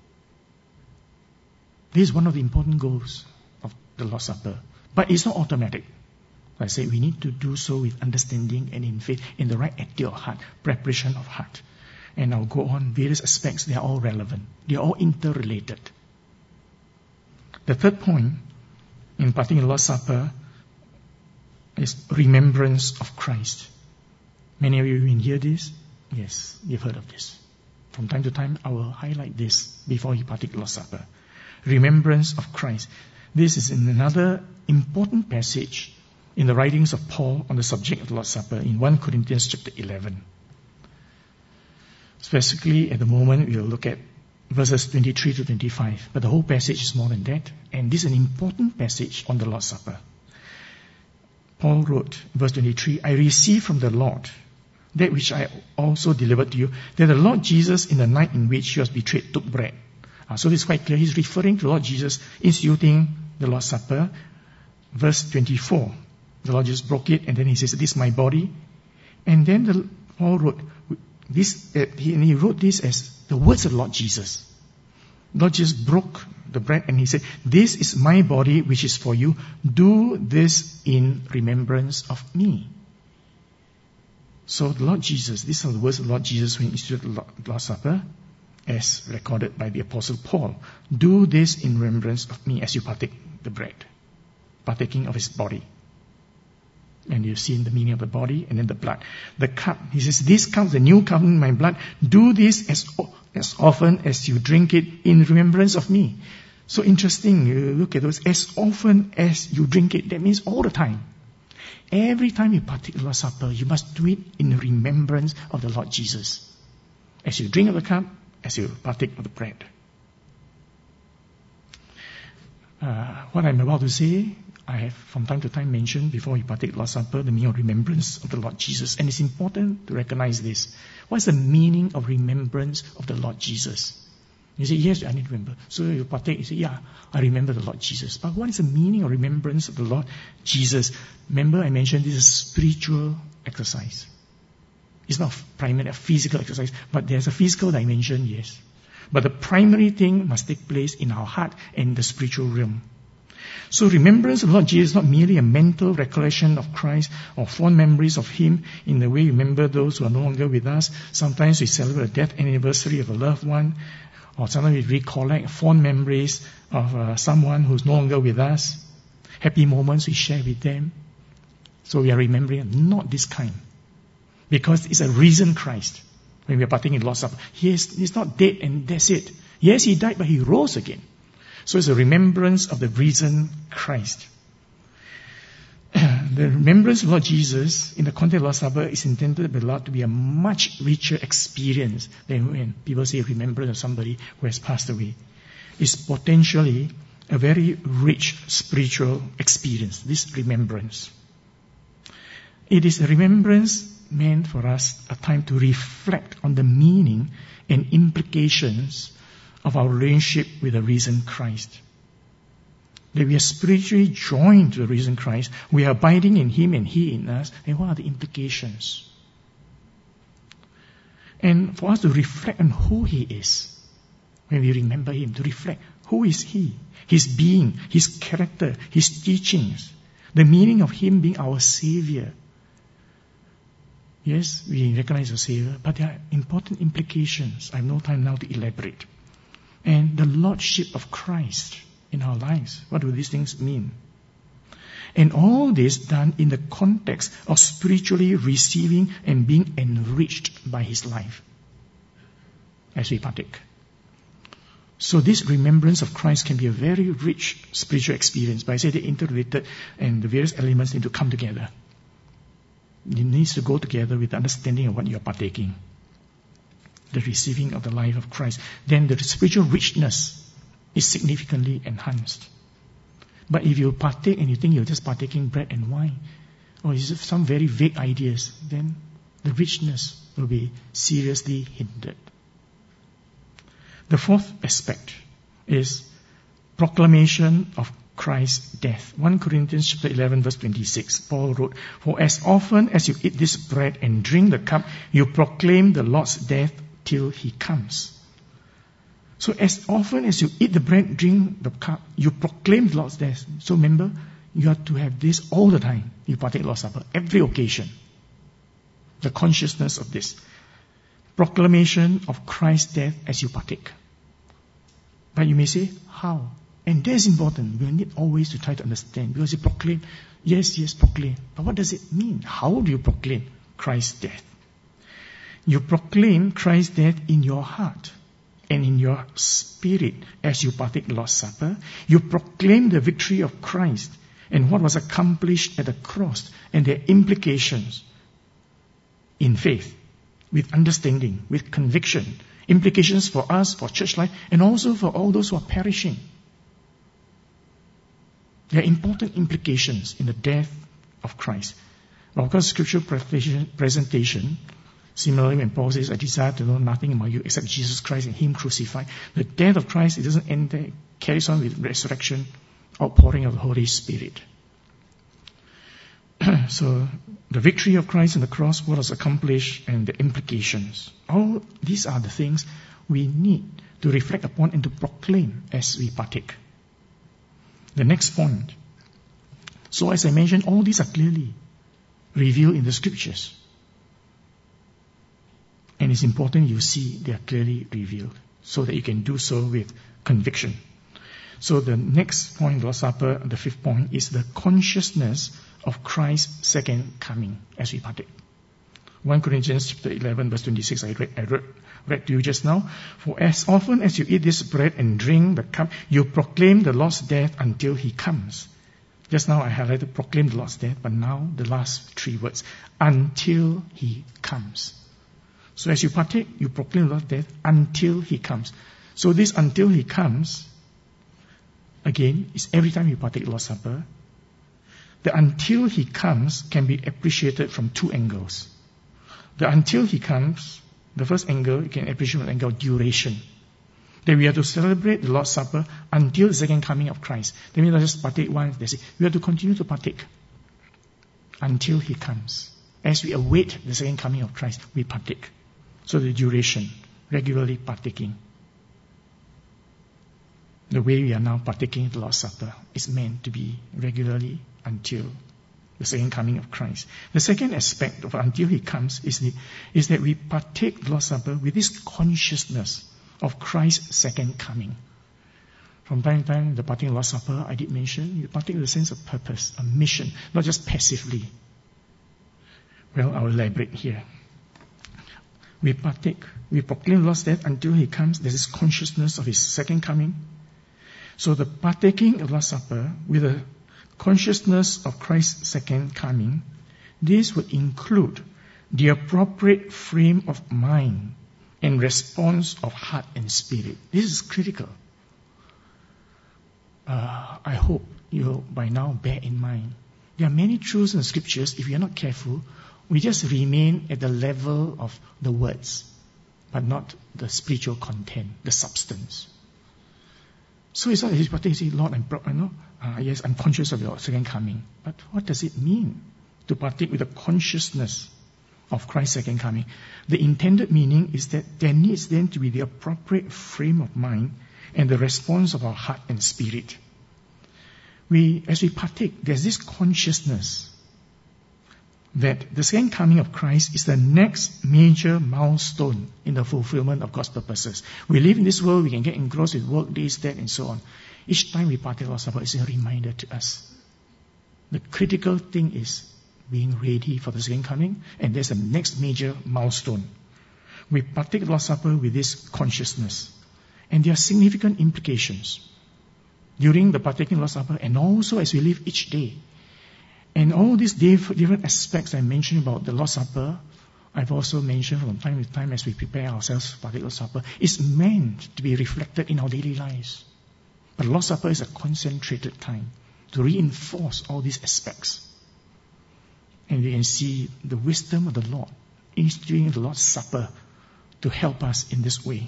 This is one of the important goals of the Lord's Supper. But it's not automatic. I say we need to do so with understanding and in faith, in the right attitude of heart, preparation of heart. And I'll go on various aspects. They are all relevant. They are all interrelated. The third point in partaking in the Lord's Supper is remembrance of Christ. Many of you will hear this. Yes, you've heard of this. From time to time, I will highlight this before you partake of the Lord's Supper. Remembrance of Christ. This is in another important passage in the writings of Paul on the subject of the Lord's Supper in 1 Corinthians chapter 11. Specifically, at the moment, we'll look at verses 23 to 25. But the whole passage is more than that. And this is an important passage on the Lord's Supper. Paul wrote, verse 23, I received from the Lord that which I also delivered to you, that the Lord Jesus, in the night in which He was betrayed, took bread. So this is quite clear. He's referring to the Lord Jesus instituting the Lord's Supper. Verse 24, the Lord Jesus broke it, and then He says, this is my body. And then Paul wrote this, he wrote this as the words of the Lord Jesus. The Lord Jesus broke the bread and He said, this is my body which is for you. Do this in remembrance of me. So the Lord Jesus, these are the words of the Lord Jesus when He instituted the Lord's Supper, as recorded by the Apostle Paul. Do this in remembrance of me as you partake the bread, partaking of His body. And you've seen the meaning of the body and then the blood. The cup, He says, this cup, the new covenant in my blood, do this as often as you drink it in remembrance of me. So interesting, you look at those, as often as you drink it, that means all the time. Every time you partake of the Lord's Supper, you must do it in remembrance of the Lord Jesus. As you drink of the cup, as you partake of the bread. What I'm about to say, I have from time to time mentioned before you partake of the Lord's Supper, the meaning of remembrance of the Lord Jesus. And it's important to recognize this. What's the meaning of remembrance of the Lord Jesus? You say, yes, I need to remember. So you partake, you say, yeah, I remember the Lord Jesus. But what is the meaning of remembrance of the Lord Jesus? Remember, I mentioned this is a spiritual exercise. It's not primarily a physical exercise, but there's a physical dimension, yes. But the primary thing must take place in our heart and the spiritual realm. So remembrance of the Lord Jesus is not merely a mental recollection of Christ or fond memories of Him in the way we remember those who are no longer with us. Sometimes we celebrate a death anniversary of a loved one, or sometimes we recollect fond memories of someone who's no longer with us. Happy moments we share with them. So we are remembering not this kind. Because it's a risen Christ. When we are partaking in the Lord's Supper, He's not dead and that's it. Yes, He died, but He rose again. So it's a remembrance of the risen Christ. The remembrance of Lord Jesus in the context of the Lord's Supper is intended by the Lord to be a much richer experience than when people say remembrance of somebody who has passed away. It's potentially a very rich spiritual experience, this remembrance. It is a remembrance meant for us a time to reflect on the meaning and implications of our relationship with the risen Christ. That we are spiritually joined to the risen Christ, we are abiding in Him and He in us, and what are the implications? And for us to reflect on who He is, when we remember Him, to reflect, who is He? His being, His character, His teachings, the meaning of Him being our Savior. Yes, we recognize the Savior, but there are important implications. I have no time now to elaborate. And the Lordship of Christ in our lives. What do these things mean? And all this done in the context of spiritually receiving and being enriched by His life as we partake. So this remembrance of Christ can be a very rich spiritual experience. But I say they're interrelated and the various elements need to come together. It needs to go together with the understanding of what you are partaking. The receiving of the life of Christ. Then the spiritual richness is significantly enhanced. But if you partake and you think you're just partaking bread and wine, or is it some very vague ideas, then the richness will be seriously hindered. The fourth aspect is proclamation of Christ's death. 1 Corinthians chapter 11 verse 26, Paul wrote, "For as often as you eat this bread and drink the cup, you proclaim the Lord's death till He comes." So as often as you eat the bread, drink the cup, you proclaim the Lord's death. So remember, you have to have this all the time. You partake Lord's Supper, every occasion. The consciousness of this. Proclamation of Christ's death as you partake. But you may say, how? And that's important. We need always to try to understand. Because you proclaim, yes, proclaim. But what does it mean? How do you proclaim Christ's death? You proclaim Christ's death in your heart and in your spirit as you partake the Lord's Supper. You proclaim the victory of Christ and what was accomplished at the cross and their implications in faith, with understanding, with conviction, implications for us, for church life, and also for all those who are perishing. There are important implications in the death of Christ. Of course, scriptural presentation, similarly when Paul says, "I desire to know nothing about you except Jesus Christ and Him crucified." The death of Christ, it doesn't end there. It carries on with resurrection, outpouring of the Holy Spirit. So, the victory of Christ on the cross, what was accomplished, and the implications. All these are the things we need to reflect upon and to proclaim as we partake. The next point. So as I mentioned, all these are clearly revealed in the scriptures. And it's important you see they are clearly revealed so that you can do so with conviction. So the next point, Lord's Supper, the fifth point, is the consciousness of Christ's second coming as we partake. 1 Corinthians chapter 11 verse 26, I read to you just now. "For as often as you eat this bread and drink the cup, you proclaim the Lord's death until He comes." Just now I highlighted proclaim the Lord's death, but now the last three words, until He comes. So as you partake, you proclaim the Lord's death until He comes. So this until He comes, again, is every time you partake the Lord's Supper. The until He comes can be appreciated from two angles. The until He comes, the first angle, you can appreciate from the angle of duration. That we have to celebrate the Lord's Supper until the second coming of Christ. That means not just partake once, that's it. We have to continue to partake until He comes. As we await the second coming of Christ, we partake. So the duration, regularly partaking. The way we are now partaking the Lord's Supper is meant to be regularly until the second coming of Christ. The second aspect of until He comes is that we partake the Lord's Supper with this consciousness of Christ's second coming. From time to time, the partaking of the Lord's Supper, I did mention, you partake with a sense of purpose, a mission, not just passively. Well, I will elaborate here. We partake, we proclaim the Lord's death until He comes. There is consciousness of His second coming. So the partaking of the Lord's Supper with a consciousness of Christ's second coming, this would include the appropriate frame of mind and response of heart and spirit. This is critical. I hope you will by now bear in mind. There are many truths in the scriptures, if you are not careful, we just remain at the level of the words, but not the spiritual content, the substance. So it's not he's partaking, say, Lord, yes, I'm conscious of your second coming. But what does it mean to partake with the consciousness of Christ's second coming? The intended meaning is that there needs then to be the appropriate frame of mind and the response of our heart and spirit. As we partake, there's this consciousness that the second coming of Christ is the next major milestone in the fulfillment of God's purposes. We live in this world, we can get engrossed with work, this, that, and so on. Each time we partake of Lord's Supper, it's a reminder to us. The critical thing is being ready for the second coming, and there's the next major milestone. We partake of Lord's Supper with this consciousness, and there are significant implications during the partaking of Lord's Supper, and also as we live each day. And all these different aspects I mentioned about the Lord's Supper, I've also mentioned from time to time as we prepare ourselves for the Lord's Supper, is meant to be reflected in our daily lives. But the Lord's Supper is a concentrated time to reinforce all these aspects. And we can see the wisdom of the Lord instituting the Lord's Supper to help us in this way.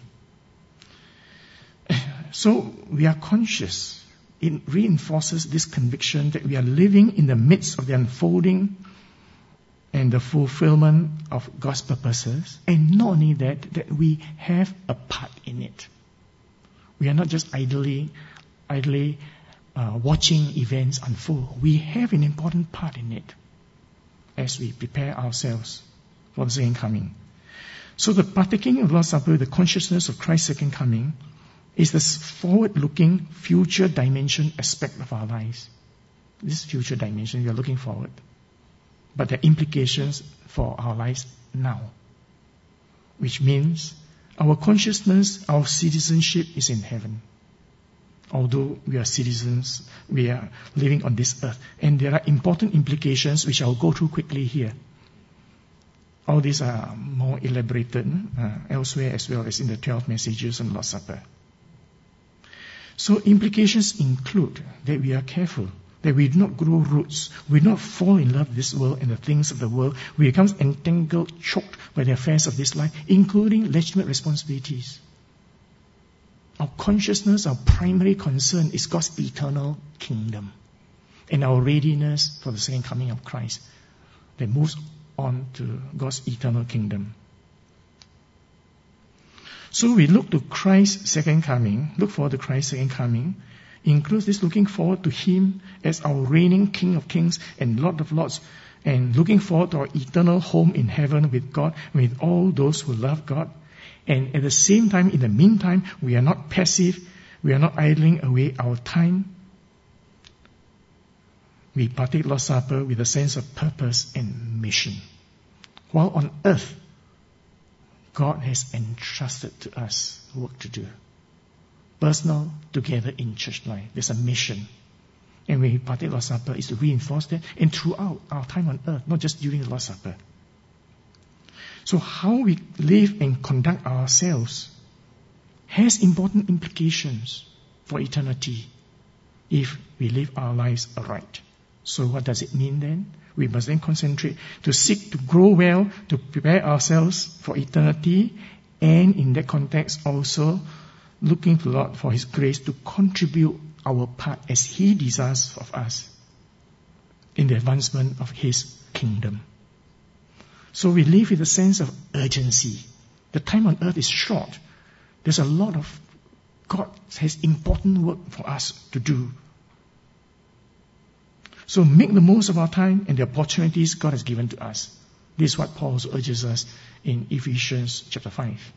So we are conscious. It reinforces this conviction that we are living in the midst of the unfolding and the fulfillment of God's purposes. And not only that we have a part in it. We are not just idly watching events unfold. We have an important part in it as we prepare ourselves for the second coming. So the partaking of Lord's Supper, the consciousness of Christ's second coming, is this forward-looking, future dimension aspect of our lives. This future dimension, we are looking forward. But the implications for our lives now. Which means our consciousness, our citizenship is in heaven. Although we are citizens, we are living on this earth. And there are important implications which I'll go through quickly here. All these are more elaborated elsewhere as well as in the 12 messages on Lord's Supper. So implications include that we are careful, that we do not grow roots, we do not fall in love with this world and the things of the world. We become entangled, choked by the affairs of this life, including legitimate responsibilities. Our consciousness, our primary concern is God's eternal kingdom and our readiness for the second coming of Christ that moves on to God's eternal kingdom. So we look to Christ's second coming, look forward to Christ's second coming, includes this looking forward to Him as our reigning King of Kings and Lord of Lords, and looking forward to our eternal home in heaven with God, with all those who love God. And at the same time, in the meantime, we are not passive, we are not idling away our time. We partake Lord's Supper with a sense of purpose and mission. While on earth, God has entrusted to us work to do. Personal, together in church life. There's a mission. And when we partake Lord's Supper, is to reinforce that. And throughout our time on earth, not just during the Lord's Supper. So how we live and conduct ourselves has important implications for eternity if we live our lives aright. So what does it mean then? We must then concentrate to seek to grow well, to prepare ourselves for eternity, and in that context also looking to the Lord for His grace to contribute our part as He desires of us in the advancement of His kingdom. So we live with a sense of urgency. The time on earth is short. There's a lot of God has important work for us to do. So make the most of our time and the opportunities God has given to us. This is what Paul also urges us in Ephesians chapter 5.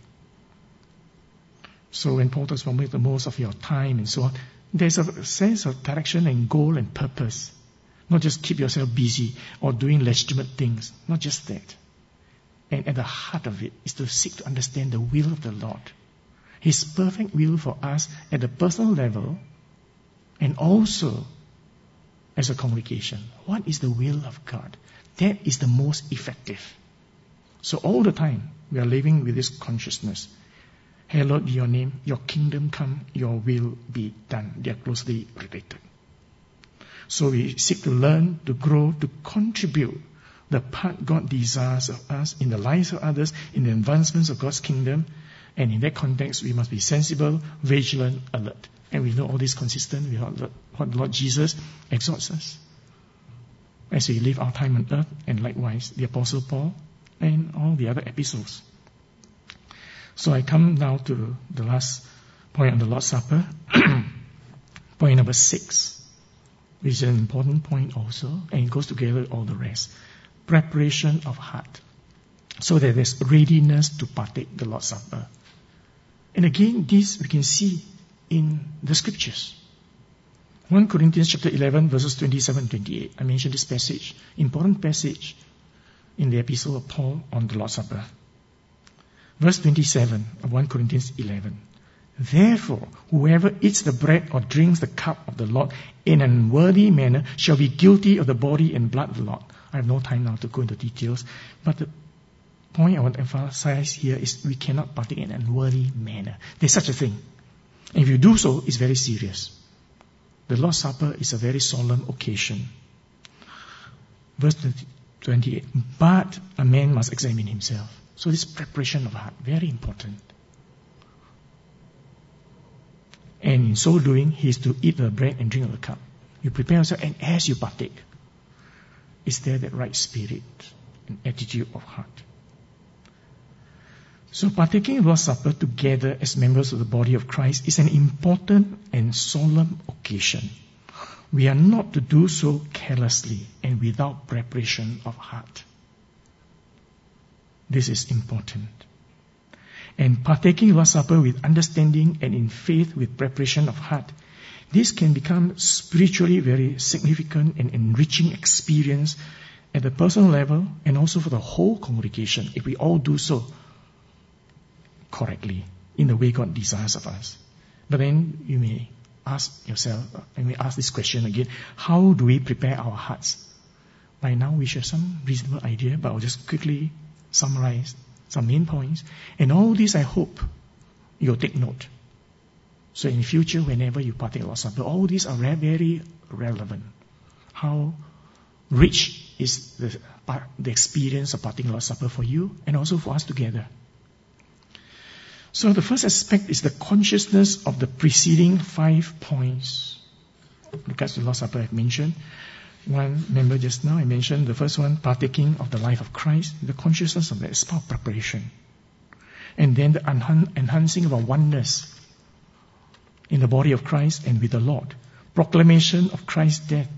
So when Paul talks about make the most of your time and so on, there's a sense of direction and goal and purpose. Not just keep yourself busy or doing legitimate things. Not just that. And at the heart of it is to seek to understand the will of the Lord. His perfect will for us at the personal level and also as a congregation. What is the will of God? That is the most effective. So all the time we are living with this consciousness. Hallowed be your name, your kingdom come, your will be done. They are closely related. So we seek to learn, to grow, to contribute the part God desires of us in the lives of others, in the advancements of God's kingdom. And in that context, we must be sensible, vigilant, alert. And we know all this consistent with what Lord Jesus exhorts us as we live our time on earth, and likewise the Apostle Paul and all the other epistles. So I come now to the last point on the Lord's Supper, point number 6, which is an important point also, and it goes together with all the rest. Preparation of heart, so that there's readiness to partake the Lord's Supper. And again, this we can see in the scriptures. 1 Corinthians chapter 11, verses 27-28. I mentioned this passage, important passage in the epistle of Paul on the Lord's Supper. Verse 27 of 1 Corinthians 11. Therefore, whoever eats the bread or drinks the cup of the Lord in an unworthy manner shall be guilty of the body and blood of the Lord. I have no time now to go into details, but the point I want to emphasize here is we cannot partake in an unworthy manner. There's such a thing. And if you do so, it's very serious. The Lord's Supper is a very solemn occasion. Verse 28. But a man must examine himself. So this preparation of heart, very important. And in so doing, he is to eat the bread and drink of the cup. You prepare yourself, and as you partake, is there that right spirit and attitude of heart? So partaking of Lord's Supper together as members of the body of Christ is an important and solemn occasion. We are not to do so carelessly and without preparation of heart. This is important. And partaking of Lord's Supper with understanding and in faith with preparation of heart, this can become spiritually very significant and enriching experience at the personal level and also for the whole congregation if we all do so correctly in the way God desires of us. But then you may ask yourself, and we ask this question again, how do we prepare our hearts? By now we should have some reasonable idea, but I'll just quickly summarize some main points. And all this I hope you'll take note. So in the future, whenever you partake of Lord's Supper, all these are very relevant. How rich is the experience of partaking of Lord's Supper for you and also for us together. So the first aspect is the consciousness of the preceding 5 points. In regards to the Lord's Supper I've mentioned. One, remember just now I mentioned the first one, partaking of the life of Christ. The consciousness of that is part of preparation. And then the enhancing of our oneness in the body of Christ and with the Lord. Proclamation of Christ's death.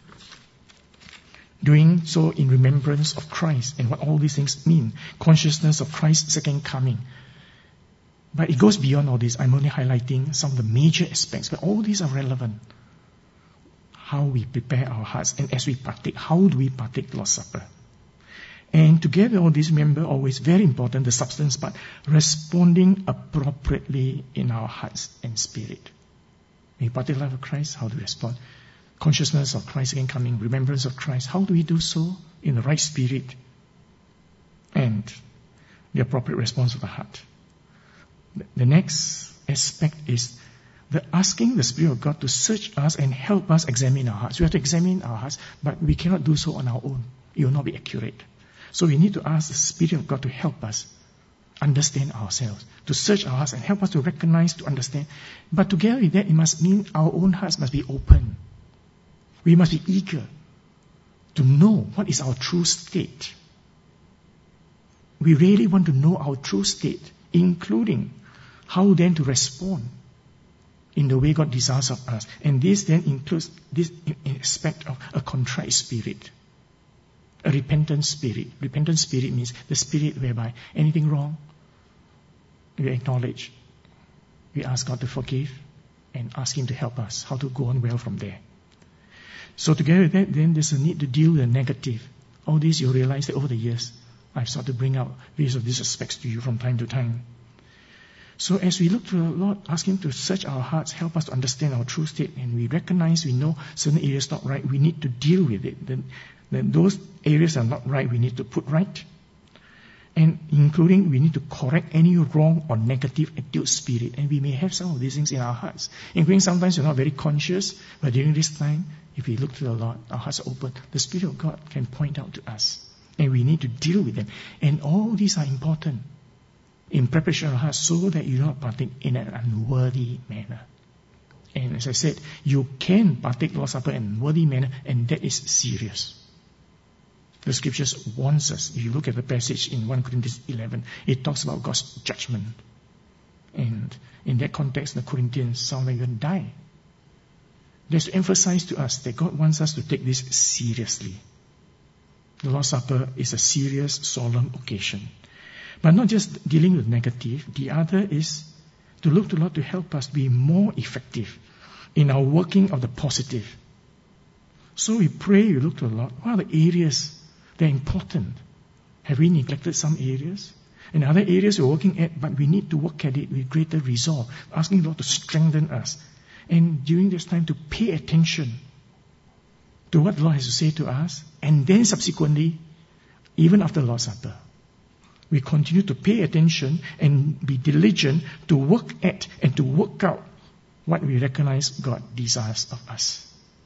Doing so in remembrance of Christ and what all these things mean. Consciousness of Christ's second coming. But it goes beyond all this. I'm only highlighting some of the major aspects, but all these are relevant. How we prepare our hearts, and as we partake, how do we partake the Lord's Supper? And together all this, remember, always very important, the substance part, responding appropriately in our hearts and spirit. When we partake the life of Christ, how do we respond? Consciousness of Christ again coming, remembrance of Christ, how do we do so in the right spirit? And the appropriate response of the heart. The next aspect is the asking the Spirit of God to search us and help us examine our hearts. We have to examine our hearts, but we cannot do so on our own. It will not be accurate. So we need to ask the Spirit of God to help us understand ourselves, to search our hearts and help us to recognize, to understand. But together with that, it must mean our own hearts must be open. We must be eager to know what is our true state. We really want to know our true state, including how then to respond in the way God desires of us. And this then includes this aspect of a contrite spirit, a repentant spirit. Repentant spirit means the spirit whereby anything wrong, we acknowledge, we ask God to forgive, and ask Him to help us how to go on well from there. So together with that, then there's a need to deal with the negative. All this you'll realize that over the years, I've started to bring out various of these aspects to you from time to time. So as we look to the Lord, ask Him to search our hearts, help us to understand our true state, and we recognize, we know certain areas not right, we need to deal with it. Then those areas are not right, we need to put right. And including, we need to correct any wrong or negative attitude spirit. And we may have some of these things in our hearts. Including sometimes we're not very conscious, but during this time, if we look to the Lord, our hearts are open, the Spirit of God can point out to us And we need to deal with them. And all these are important in preparation of our hearts so that you do not partake in an unworthy manner. And as I said, you can partake Lord's Supper in an unworthy manner, and that is serious. The scriptures warns us. If you look at the passage in 1 Corinthians 11, it talks about God's judgment. And in that context, the Corinthians, some of them even die. There's to emphasize to us that God wants us to take this seriously. The Lord's Supper is a serious, solemn occasion. But not just dealing with negative, the other is to look to the Lord to help us be more effective in our working of the positive. So we pray, we look to the Lord, what are the areas that are important? Have we neglected some areas? In other areas we're working at, but we need to work at it with greater resolve, asking the Lord to strengthen us. And during this time to pay attention to what the Lord has to say to us, and then subsequently, even after the Lord's Supper, we continue to pay attention and be diligent to work at and to work out what we recognize God desires of us.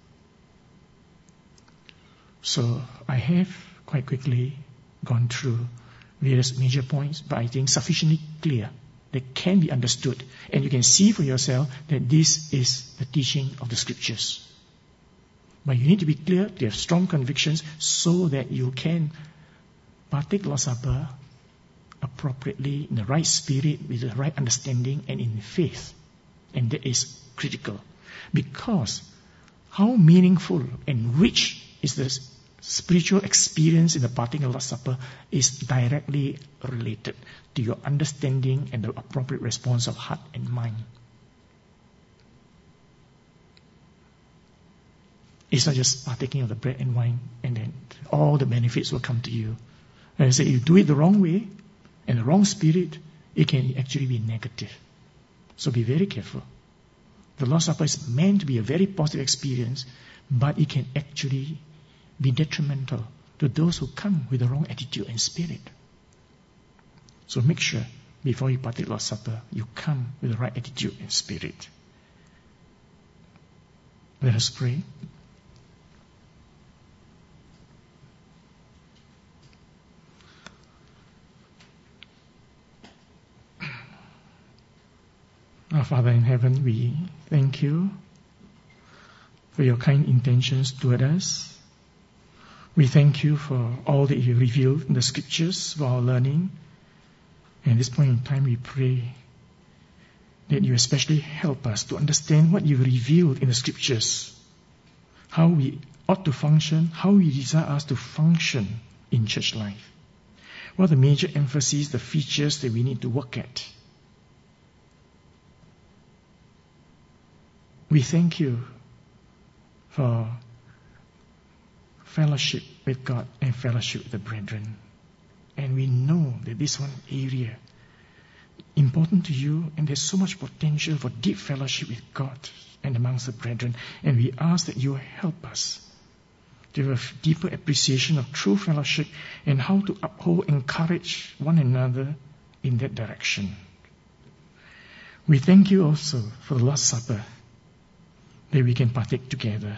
So I have quite quickly gone through various major points, but I think sufficiently clear that can be understood, and you can see for yourself that this is the teaching of the scriptures. But you need to be clear, to have strong convictions, so that you can partake Lord's Supper appropriately, in the right spirit, with the right understanding, and in faith. And that is critical. Because how meaningful and rich is the spiritual experience in the partaking of Lord's Supper is directly related to your understanding and the appropriate response of heart and mind. It's not just partaking of the bread and wine and then all the benefits will come to you. As I say, if you do it the wrong way and the wrong spirit, it can actually be negative. So be very careful. The Lord's Supper is meant to be a very positive experience, but it can actually be detrimental to those who come with the wrong attitude and spirit. So make sure before you partake Lord's Supper, you come with the right attitude and spirit. Let us pray. Our Father in heaven, we thank you for your kind intentions toward us. We thank you for all that you revealed in the scriptures for our learning. And at this point in time, we pray that you especially help us to understand what you revealed in the scriptures, how we ought to function, how you desire us to function in church life. What are the major emphases, the features that we need to work at? We thank you for fellowship with God and fellowship with the brethren. And we know that this one area important to you, and there's so much potential for deep fellowship with God and amongst the brethren. And we ask that you help us to have a deeper appreciation of true fellowship and how to uphold, encourage one another in that direction. We thank you also for the Lord's Supper, that we can partake together.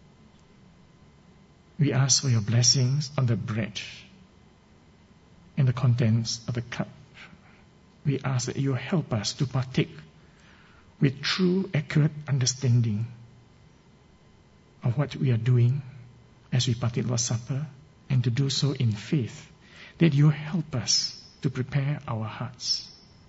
We ask for your blessings on the bread and the contents of the cup. We ask that you help us to partake with true, accurate understanding of what we are doing as we partake Lord's Supper, and to do so in faith, that you help us to prepare our hearts.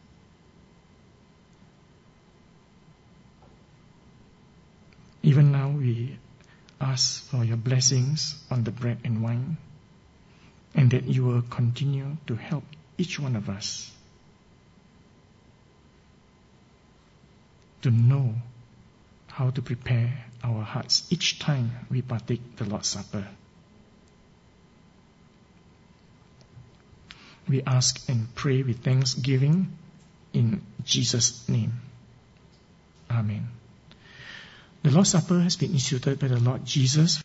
Even now we ask for your blessings on the bread and wine, and that you will continue to help each one of us to know how to prepare our hearts each time we partake the Lord's Supper. We ask and pray with thanksgiving in Jesus' name. Amen. The Lord's Supper has been instituted by the Lord Jesus